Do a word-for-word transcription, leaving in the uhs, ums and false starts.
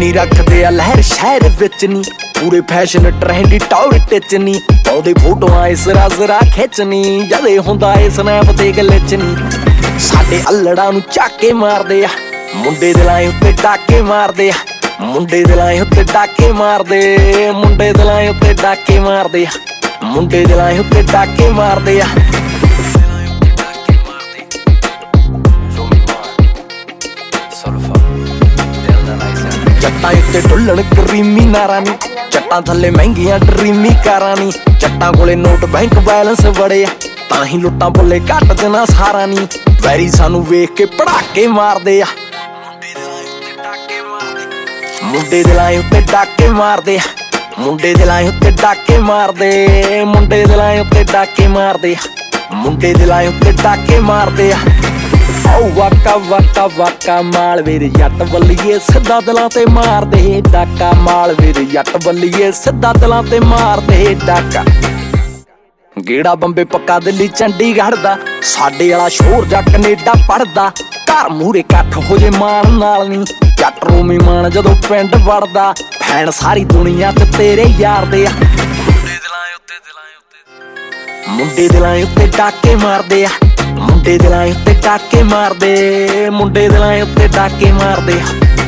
ਨੀ ਰੱਖਦੇ ਆ ਲਹਿਰ ਸ਼ਹਿਰ ਵਿੱਚ ਨੀ, ਪੂਰੇ ਫੈਸ਼ਨ ਟ੍ਰੈਂਡੀ ਟੌਰ ਟਿਚ ਨੀ, ਪਾਉਂਦੇ ਫੋਟੋਆਂ ਇਸ ਜ਼ਰਾ ਖਿੱਚਣੀ, ਜਦੇ ਹੁੰਦਾ ਏ ਸਨੈਪ ਤੇ ਗਲਿਚ ਨੀ। ਸਾਡੇ ਅਲੜਾਂ ਨੂੰ ਝਾਕੇ ਮਾਰਦੇ ਆ ਮੁੰਡੇ ਦਿਲਾਂ ਉੱਤੇ ਡਾਕੇ ਮਾਰਦੇ ਆ, ਮੁੰਡੇ ਦਿਲਾਂ ਉੱਤੇ ਡਾਕੇ ਮਾਰਦੇ, ਮੁੰਡੇ ਦਿਲਾਂ ਉੱਤੇ ਡਾਕੇ ਮਾਰਦੇ ਆ, ਮੁੰਡੇ ਦਿਲਾਂ ਉੱਤੇ ਡਾਕੇ ਮਾਰਦੇ ਆ। ਜੱਟਾਂ ਉੱਤੇ ਡੁੱਲਣ ਕਰੀਮੀ ਨਾਰਾਂ ਨੀ, ਜੱਟਾਂ ਥੱਲੇ ਮਹਿੰਗੀਆਂ ਡਰੀਮੀ ਕਾਰਾਂ ਨੀ, ਜੱਟਾਂ ਕੋਲੇ ਨੋਟ ਬੈਂਕ ਬੈਲੈਂਸ ਬੜੇ ਆ, ਤਾਂ ਹੀ ਲੁੱਟਾਂ ਬੋਲੇ ਘੱਟ ਦੇਣਾ ਸਾਰਾ ਨੀ। ਵੈਰੀ ਸਾਨੂੰ ਵੇਖ ਕੇ ਪੜਾਕੇ ਮਾਰਦੇ ਆ, ਮੁੰਡੇ ਦਿਲਾਂ ਉੱਤੇ ਡਾਕੇ ਮਾਰਦੇ ਆ, ਮੁੰਡੇ ਦਿਲਾਂ ਉੱਤੇ ਡਾਕੇ ਮਾਰਦੇ, ਮੁੰਡੇ ਦਿਲਾਂ ਉੱਤੇ ਡਾਕੇ ਮਾਰਦੇ ਆ, ਮੁੰਡੇ ਦਿਲਾਂ ਉੱਤੇ ਡਾਕੇ ਮਾਰਦੇ ਆ। ਓ ਵਾਕਾ ਵਾਕਾ ਵਾਕਾ ਮਾਲ ਵੀਰ ਜੱਟ ਬੱਲੀਏ ਸਿੱਧਾ ਦਿਲਾਂ ਤੇ ਮਾਰਦੇ ਡਾਕਾ, ਮਾਲ ਵੀਰ ਜੱਟ ਬੱਲੀਏ ਸਿੱਧਾ ਦਿਲਾਂ ਤੇ ਮਾਰਦੇ ਡਾਕਾ। ਗੇੜਾ ਬੰਬੇ ਪੱਕਾ ਦਿੱਲੀ ਚੰਡੀਗੜ੍ਹ ਦਾ, ਸਾਡੇ ਵਾਲਾ ਸ਼ੋਰ ਜਾਂ ਕਨੇਡਾ ਪੜਦਾ, ਘਰ ਮੂਹਰੇ ਇਕੱਠ ਹੋ ਜੇ ਮਾਣ ਨਾਲ ਨੀ, ਜੱਟ ਰੋਮੀ ਮਾਣ ਜਦੋਂ ਪਿੰਡ ਵੜਦਾ, ਫੈਨ ਸਾਰੀ ਦੁਨੀਆ ਤੇ ਤੇਰੇ ਯਾਰ ਦੇ ਆ। ਮੁੰਡੇ ਦਿਲਾਂ ਉੱਤੇ ਦਿਲਾਂ ਉੱਤੇ ਮੁੰਡੇ ਦਿਲਾਂ ਉੱਤੇ ਡਾਕੇ ਮਾਰਦੇ ਆ, ਮੁੰਡੇ ਦਿਲਾਂ ਉੱਤੇ ਡਾਕੇ ਮਾਰਦੇ, ਮੁੰਡੇ ਦਿਲਾਂ ਉੱਤੇ ਡਾਕੇ ਮਾਰਦੇ ਆ।